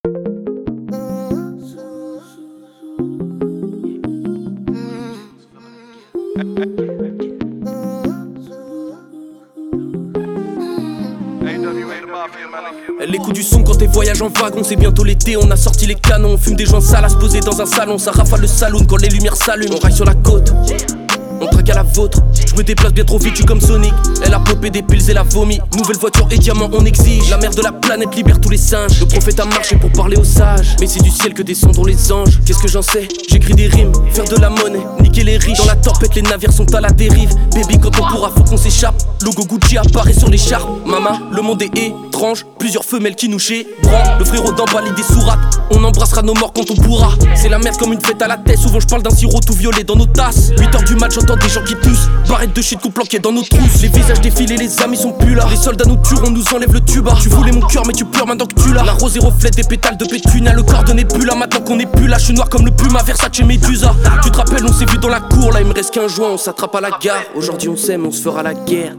Les coups du son quand t'es voyage en wagon, c'est bientôt l'été, on a sorti les canons. On fume des joints sales à se poser dans un salon, ça rafale le saloon quand les lumières s'allument. On raille sur la côte, on traque à la vôtre. Je me déplace bien trop vite, j'suis comme Sonic. Elle a popé des piles et la vomi. Nouvelle voiture et diamant, on exige. La mère de la planète libère tous les singes. Le prophète a marché pour parler aux sages. Mais c'est du ciel que descendront les anges. Qu'est-ce que j'en sais? J'écris des rimes, faire de la monnaie, niquer les riches. Dans la tempête, les navires sont à la dérive. Baby, quand on pourra, faut qu'on s'échappe. Logo Gucci apparaît sur l'écharpe. Mama, le monde est étrange. Plusieurs femelles qui nous chébranlent. Le frérot d'emballe des sourates. On embrassera nos morts quand on pourra. C'est la merde comme une fête à la tête. Souvent je parle d'un sirop tout violet dans nos tasses. 8h du mat, j'entends des gens qui toussent. Barrette de shit qu'on planquait dans nos trousses. Les visages défilés, les amis sont plus là. Les soldats nous tuent, on nous enlève le tuba. Tu voulais mon cœur mais tu pleures maintenant que tu l'as. La rosée reflète des pétales de pétunia. Le corps n'est plus là maintenant qu'on est plus là. Je suis noir comme le Puma, Versace Medusa. Tu te rappelles, on s'est vu dans la cour. Là il me reste qu'un joint, on s'attrape à la gare. Aujourd'hui on s'aime, on se fera la guerre.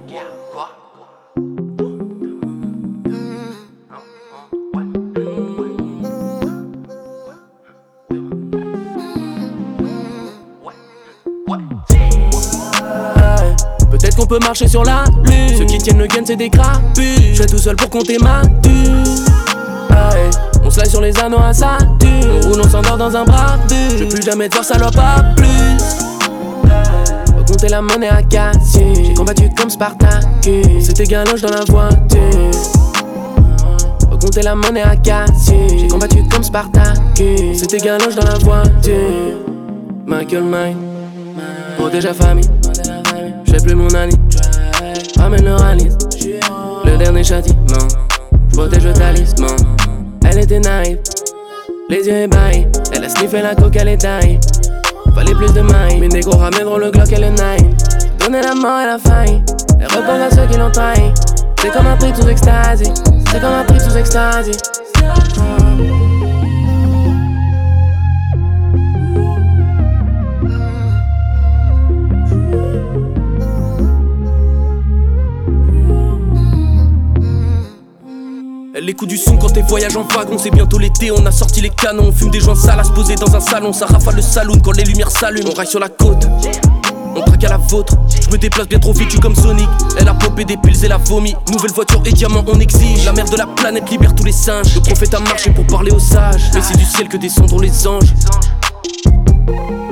Peut-être qu'on peut marcher sur la lune. Ceux qui tiennent le gun c'est des crapus. Je suis tout seul pour compter ma thune. On se lève sur les anneaux à sa thune. On roule, on s'endort dans un bras de. Je veux plus jamais te voir salope pas plus. Faut compter la monnaie à Cassier. J'ai combattu comme Spartacus. C'était galoche dans la voiture. Faut compter la monnaie à Cassier. J'ai combattu comme Spartacus. C'était galoche dans la voiture. Michael Mine, protège la famille. J'fais plus mon ami, ramène le rallye. Le dernier châtiment, j'protège le talisman. Elle était naïve, les yeux ébahis. Elle a sniffé la coke, elle est taille. Fallait plus de mailles, mes négros ramèneront le Glock et le nine. Donner la mort et la faille, elle reparle à ceux qui l'ont trahi. C'est comme un trip sous extasie, c'est comme un trip sous extasie. Les coups du son quand t'es voyage en wagon, c'est bientôt l'été, on a sorti les canons. On fume des joints sales à se poser dans un salon, ça rafale le saloon quand les lumières s'allument. On raille sur la côte, on traque à la vôtre. Je me déplace bien trop vite, j'suis comme Sonic. Elle a popé des piles et la vomi. Nouvelle voiture et diamant, on exige. La mère de la planète libère tous les singes. Le prophète a marché pour parler aux sages. Mais c'est du ciel que descendront les anges.